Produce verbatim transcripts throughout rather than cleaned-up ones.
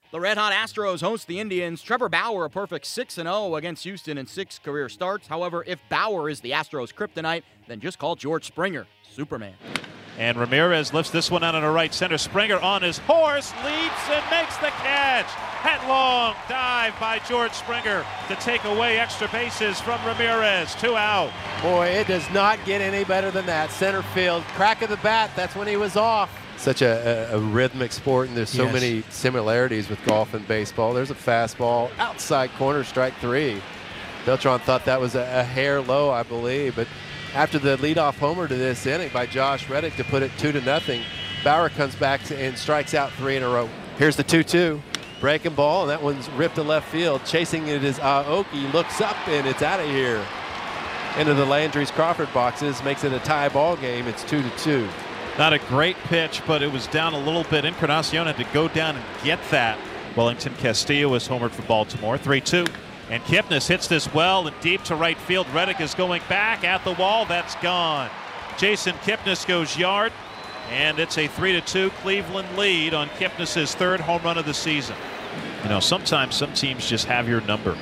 The red-hot Astros host the Indians. Trevor Bauer a perfect six and oh against Houston in six career starts. However, if Bauer is the Astros' kryptonite, then just call George Springer Superman. And Ramirez lifts this one out into right center. Springer on his horse, leaps and makes the catch. Headlong dive by George Springer to take away extra bases from Ramirez. Two out. Boy, it does not get any better than that. Center field, crack of the bat, that's when he was off. Such a, a, a rhythmic sport, and there's so yes. many similarities with golf and baseball. There's a fastball, outside corner, strike three. Beltran thought that was a, a hair low, I believe, but after the leadoff homer to this inning by Josh Reddick to put it two to nothing, Bauer comes back to, and strikes out three in a row. Here's the two two. Breaking ball, and that one's ripped to left field. Chasing it is Aoki, looks up, and it's out of here. Into the Landry's Crawford boxes, makes it a tie ball game. It's two to two. Not a great pitch, but it was down a little bit. Encarnacion had to go down and get that. Wellington Castillo is homered for Baltimore. three two. And Kipnis hits this well and deep to right field. Reddick is going back at the wall. That's gone. Jason Kipnis goes yard, and it's a three to two Cleveland lead on Kipnis' third home run of the season. You know, sometimes some teams just have your number.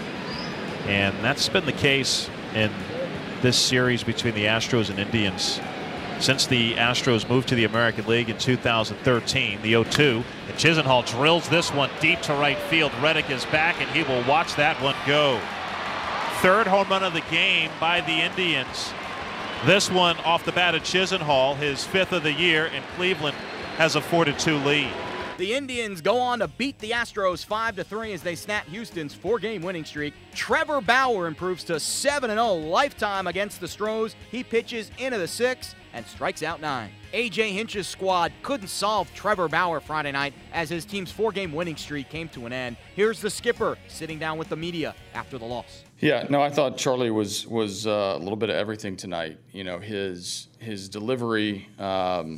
And that's been the case in this series between the Astros and Indians since the Astros moved to the American League in two thousand thirteen, the oh two. And Chisenhall drills this one deep to right field. Reddick is back, and he will watch that one go. Third home run of the game by the Indians. This one off the bat of Chisenhall, his fifth of the year, and Cleveland has a four to two lead. The Indians go on to beat the Astros five to three as they snap Houston's four-game winning streak. Trevor Bauer improves to seven and oh lifetime against the Stros. He pitches into the sixth and strikes out nine. A J Hinch's squad couldn't solve Trevor Bauer Friday night as his team's four-game winning streak came to an end. Here's the skipper sitting down with the media after the loss. Yeah, no, I thought Charlie was was uh, a little bit of everything tonight. You know, his his delivery um,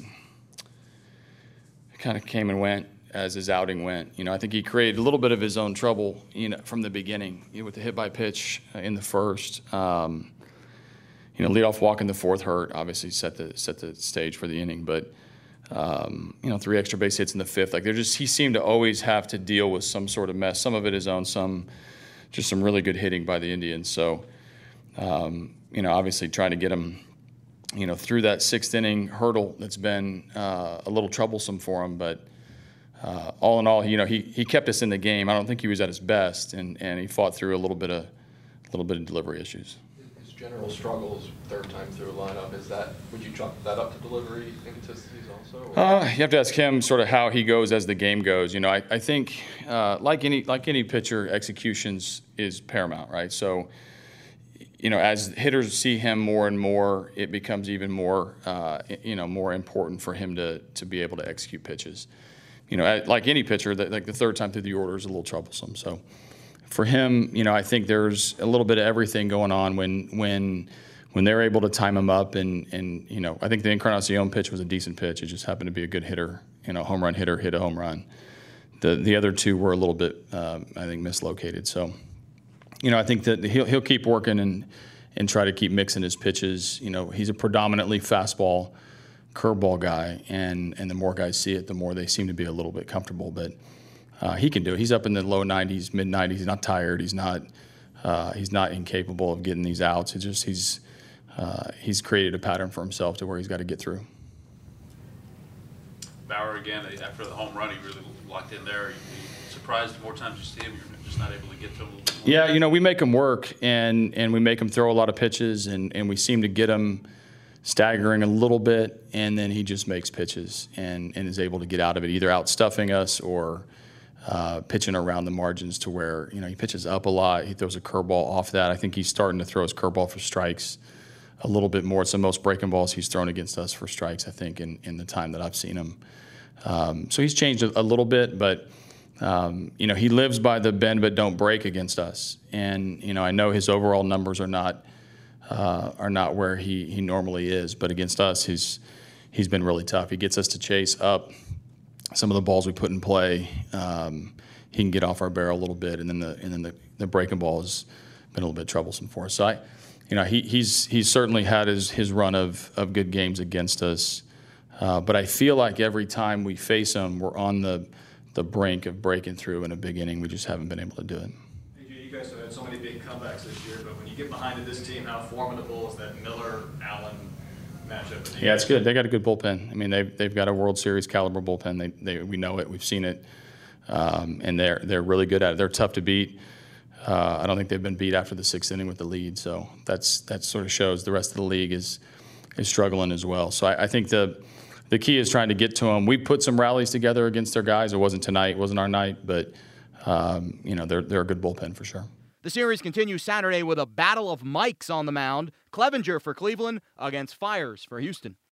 kind of came and went as his outing went. You know, I think he created a little bit of his own trouble, you know, from the beginning, you know, with the hit by pitch in the first. Um, you know, leadoff walk in the fourth hurt, obviously set the set the stage for the inning, but um, you know, three extra base hits in the fifth. Like, they're just, he seemed to always have to deal with some sort of mess. Some of it his own, some just some really good hitting by the Indians. So, um, you know, obviously trying to get him, you know, through that sixth inning hurdle that's been uh, a little troublesome for him, but uh, all in all, you know, he he kept us in the game. I don't think he was at his best, and, and he fought through a little bit of a little bit of delivery issues. His general struggles third time through a lineup, is that, would you chalk that up to delivery inconsistencies also? Uh, you have to ask him sort of how he goes as the game goes. You know, I, I think uh, like any like any pitcher, executions is paramount, right? So, you know, as hitters see him more and more, it becomes even more, uh, you know, more important for him to to be able to execute pitches. You know, like any pitcher, that like the third time through the order is a little troublesome. So, for him, you know, I think there's a little bit of everything going on when when when they're able to time him up, and and you know, I think the Encarnacion pitch was a decent pitch. It just happened to be a good hitter, you know, home run hitter hit a home run. The the other two were a little bit, um, I think, mislocated. So, you know, I think that he'll he'll keep working and and try to keep mixing his pitches. You know, he's a predominantly fastball, curveball guy, and and the more guys see it, the more they seem to be a little bit comfortable. But uh, he can do it. He's up in the low nineties, mid nineties. He's not tired. He's not uh, he's not incapable of getting these outs. It's just he's uh, he's created a pattern for himself to where he's got to get through. Bauer again, after the home run, he really locked in there. He, he surprised more times you see him, you're just not able to get to him a little bit more. Yeah, you know, we make him work, and and we make him throw a lot of pitches, and and we seem to get him staggering a little bit, and then he just makes pitches and, and is able to get out of it, either out stuffing us or uh, pitching around the margins to where, you know, he pitches up a lot. He throws a curveball off that. I think he's starting to throw his curveball for strikes a little bit more. It's the most breaking balls he's thrown against us for strikes, I think, in, in the time that I've seen him. Um, so he's changed a, a little bit, but, um, you know, he lives by the bend but don't break against us. And, you know, I know his overall numbers are not Uh, are not where he, he normally is, but against us, he's he's been really tough. He gets us to chase up some of the balls we put in play. Um, he can get off our barrel a little bit, and then the and then the, the breaking ball has been a little bit troublesome for us. So I, you know, he he's he's certainly had his his run of of good games against us, uh, but I feel like every time we face him, we're on the the brink of breaking through in a big inning. We just haven't been able to do it. You guys have had so many big comebacks this year, but when you get behind this team, how formidable is that Miller-Allen matchup? Yeah, it's good. They got a good bullpen. I mean, they've, they've got a World Series caliber bullpen. They, they, we know it. We've seen it. Um, and they're, they're really good at it. They're tough to beat. Uh, I don't think they've been beat after the sixth inning with the lead. So that's, that sort of shows the rest of the league is, is struggling as well. So I, I think the, the key is trying to get to them. We put some rallies together against their guys. It wasn't tonight. It wasn't our night. But, um, you know, they're, they're a good bullpen for sure. The series continues Saturday with a battle of mics on the mound. Clevenger for Cleveland against Fires for Houston.